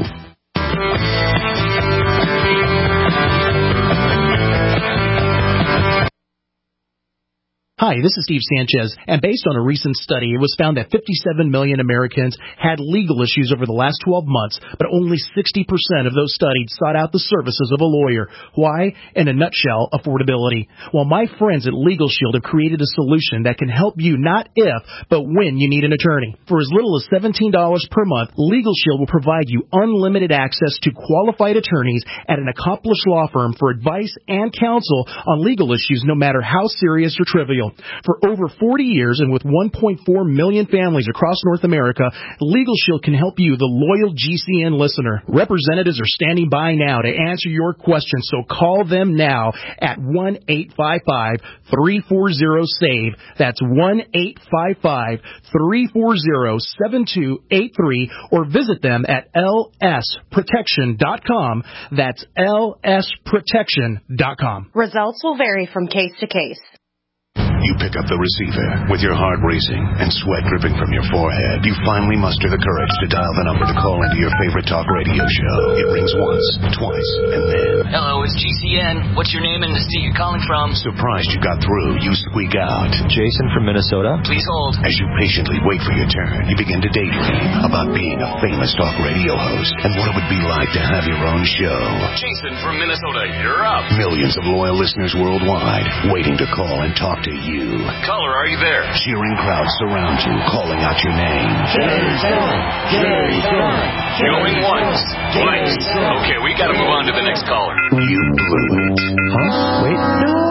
Hi, this is Steve Sanchez, and based on a recent study, it was found that fifty-seven million Americans had legal issues over the last twelve months, but only sixty percent of those studied sought out the services of a lawyer. Why? In a nutshell, affordability. Well, my friends at Legal Shield have created a solution that can help you not if, but when you need an attorney. For as little as seventeen dollars per month, Legal Shield will provide you unlimited access to qualified attorneys at an accomplished law firm for advice and counsel on legal issues, no matter how serious or trivial. For over forty years and with one point four million families across North America, Legal Shield can help you, the loyal G C N listener. Representatives are standing by now to answer your questions, so call them now at one eight five five, three four zero, SAVE. That's one eight five five, three four zero, seven two eight three, or visit them at L S protection dot com. That's L S protection dot com. Results will vary from case to case. You pick up the receiver with your heart racing and sweat dripping from your forehead. You finally muster the courage to dial the number to call into your favorite talk radio show. It rings once, twice, and then... Hello, it's G C N. What's your name and the state you're calling from? Surprised you got through, you squeak out. Jason from Minnesota. Please hold. As you patiently wait for your turn, you begin to daydream about being a famous talk radio host and what it would be like to have your own show. Jason from Minnesota, you're up. Millions of loyal listeners worldwide waiting to call and talk to you. Caller, are you there? Cheering crowds surround you, calling out your name. Jason! Jason! Going once, twice. Okay, we gotta move on to the next caller. You blew it. Huh? Wait.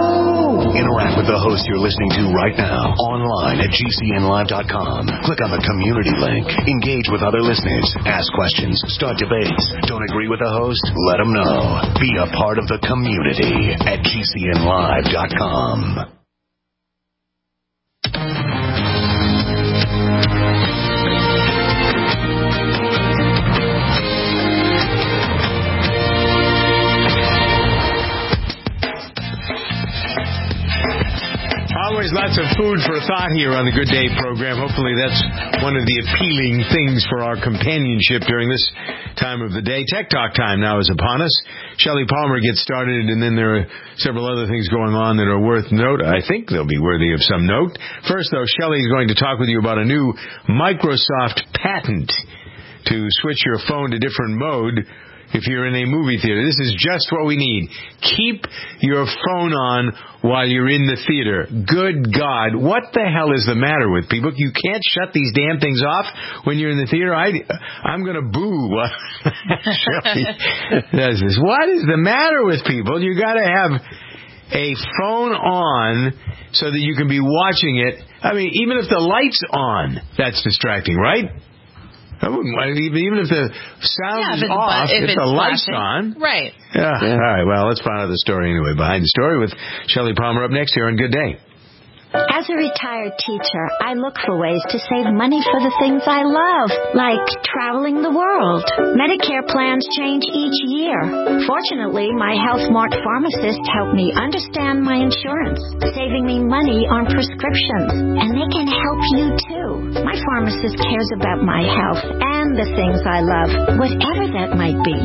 No! Interact with the host you're listening to right now, online at G C N live dot com. Click on the community link. Engage with other listeners. Ask questions. Start debates. Don't agree with the host? Let them know. Be a part of the community at G C N live dot com. Always lots of food for thought here on the Good Day program. Hopefully that's one of the appealing things for our companionship during this time of the day. Tech Talk time now is upon us. Shelley Palmer gets started, and then there are several other things going on that are worth note. I think they'll be worthy of some note. First, though, Shelley is going to talk with you about a new Microsoft patent to switch your phone to different mode if you're in a movie theater. This is just what we need. Keep your phone on while you're in the theater. Good God, what the hell is the matter with people? You can't shut these damn things off when you're in the theater. I, I'm going to boo. Does this. What is the matter with people? You got to have a phone on so that you can be watching it. I mean, even if the light's on, that's distracting, right? I wouldn't, even if the sound yeah, is if off, if, if it's the light's flashing. on. Right. Yeah. yeah. All right, well, let's find out the story anyway. Behind the Story with Shelley Palmer up next here on Good Day. As a retired teacher, I look for ways to save money for the things I love, like traveling the world. Medicare plans change each year. Fortunately, my HealthMart pharmacist helped me understand my insurance, saving me money on prescriptions. And they can help you, too. My pharmacist cares about my health and the things I love, whatever that might be.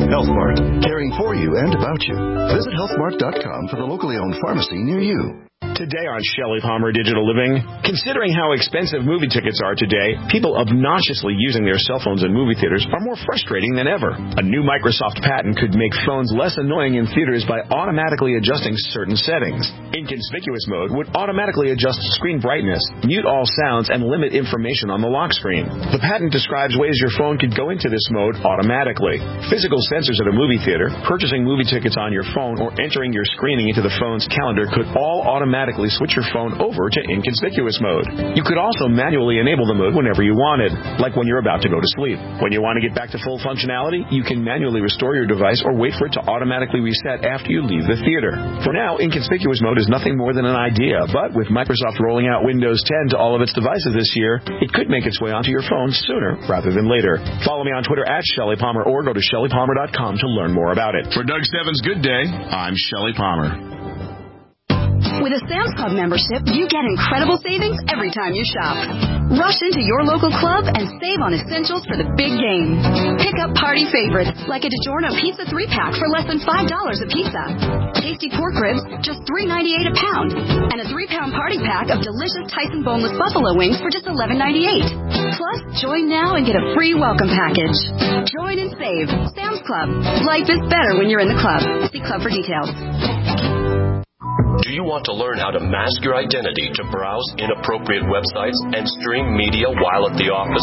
HealthMart, caring for you and about you. Visit health mart dot com for the locally owned pharmacy near you. Today on Shelley Palmer Digital Living, considering how expensive movie tickets are today, people obnoxiously using their cell phones in movie theaters are more frustrating than ever. A new Microsoft patent could make phones less annoying in theaters by automatically adjusting certain settings. Inconspicuous mode would automatically adjust screen brightness, mute all sounds, and limit information on the lock screen. The patent describes ways your phone could go into this mode automatically. Physical sensors at a movie theater, purchasing movie tickets on your phone, or entering your screening into the phone's calendar could all automatically switch your phone over to inconspicuous mode. You could also manually enable the mode whenever you wanted, like when you're about to go to sleep. When you want to get back to full functionality, you can manually restore your device or wait for it to automatically reset after you leave the theater. For now, inconspicuous mode is nothing more than an idea, but with Microsoft rolling out Windows ten to all of its devices this year, it could make its way onto your phone sooner rather than later. Follow me on Twitter at Shelley Palmer or go to shelley palmer dot com to learn more about it. For Doug Stebbins' Good Day, I'm Shelley Palmer. With a Sam's Club membership, you get incredible savings every time you shop. Rush into your local club and save on essentials for the big game. Pick up party favorites like a DiGiorno Pizza three pack for less than five dollars a pizza. Tasty pork ribs, just three ninety-eight a pound. And a three pound party pack of delicious Tyson boneless buffalo wings for just eleven ninety-eight. Plus, join now and get a free welcome package. Join and save. Sam's Club. Life is better when you're in the club. See club for details. Do you want to learn how to mask your identity to browse inappropriate websites and stream media while at the office?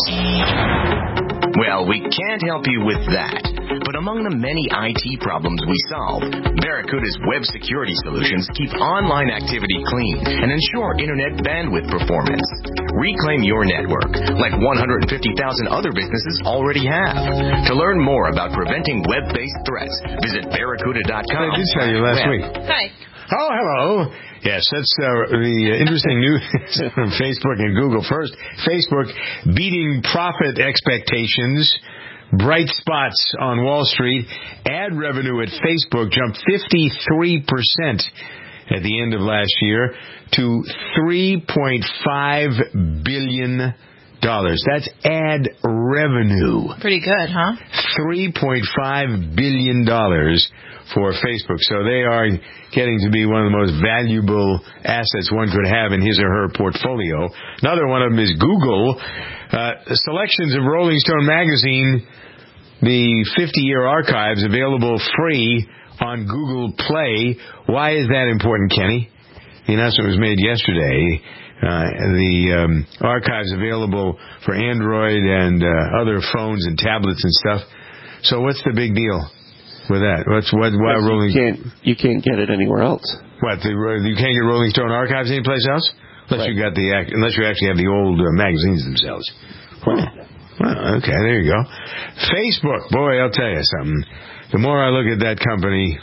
Well, we can't help you with that. But among the many I T problems we solve, Barracuda's web security solutions keep online activity clean and ensure internet bandwidth performance. Reclaim your network, like one hundred fifty thousand other businesses already have. To learn more about preventing web-based threats, visit barracuda dot com. I did tell you last week. Hi. Oh, hello. Yes, that's uh, the interesting news from Facebook and Google. First, Facebook beating profit expectations. Bright spots on Wall Street. Ad revenue at Facebook jumped fifty-three percent at the end of last year to three point five billion dollars. That's ad revenue. Pretty good, huh? three point five billion dollars for Facebook. So they are getting to be one of the most valuable assets one could have in his or her portfolio. Another one of them is Google. Uh, selections of Rolling Stone magazine, the fifty-year archives, available free on Google Play. Why is that important, Kenny? The announcement was made yesterday. Uh, the um, archives available for Android and uh, other phones and tablets and stuff. So what's the big deal with that? What's what? Why you Rolling? Can't, you can't get it anywhere else. What? The, you can't get Rolling Stone archives anyplace else, unless right. you got the unless you actually have the old uh, magazines themselves. Right. Well, okay, there you go. Facebook, boy, I'll tell you something. The more I look at that company,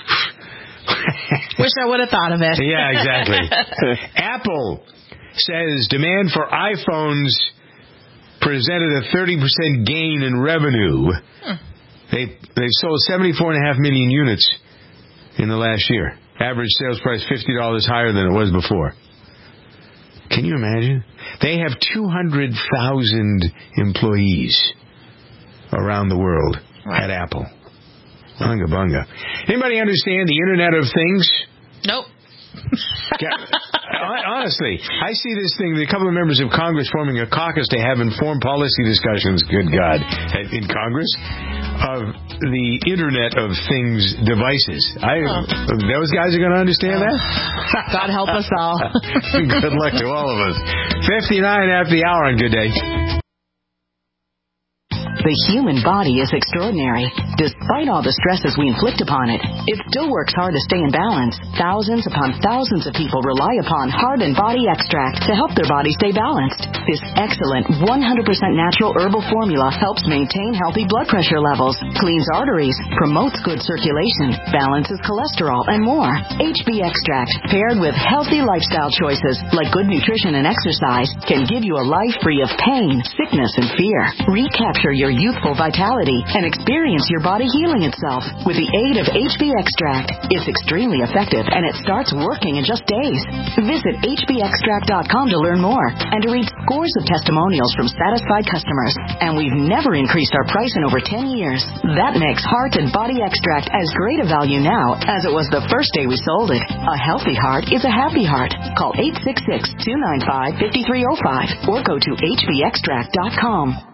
wish I would have thought of it. Yeah, exactly. Apple says demand for iPhones presented a thirty percent gain in revenue. Hmm. They they sold seventy-four point five million units in the last year. Average sales price fifty dollars higher than it was before. Can you imagine? They have two hundred thousand employees around the world right. at Apple. Bunga bunga. Anybody understand the Internet of Things? Nope. Honestly, I see this thing, a couple of members of Congress forming a caucus to have informed policy discussions, good God, in Congress, of the Internet of Things devices. I, oh. Those guys are going to understand that? God help us all. Good luck to all of us. fifty-nine after the hour on Good Day. The human body is extraordinary. Despite all the stresses we inflict upon it, it still works hard to stay in balance. Thousands upon thousands of people rely upon Heart and Body Extract to help their body stay balanced. This excellent one hundred percent natural herbal formula helps maintain healthy blood pressure levels, cleans arteries, promotes good circulation, balances cholesterol, and more. H B Extract, paired with healthy lifestyle choices like good nutrition and exercise, can give you a life free of pain, sickness, and fear. Recapture your youthful vitality and experience your body healing itself with the aid of H B Extract. It's extremely effective and it starts working in just days. Visit H B extract dot com to learn more and to read scores of testimonials from satisfied customers. And we've never increased our price in over ten years. That makes Heart and Body Extract as great a value now as it was the first day we sold it. A healthy heart is a happy heart. Call eight six six, two nine five, five three zero five or go to H B extract dot com.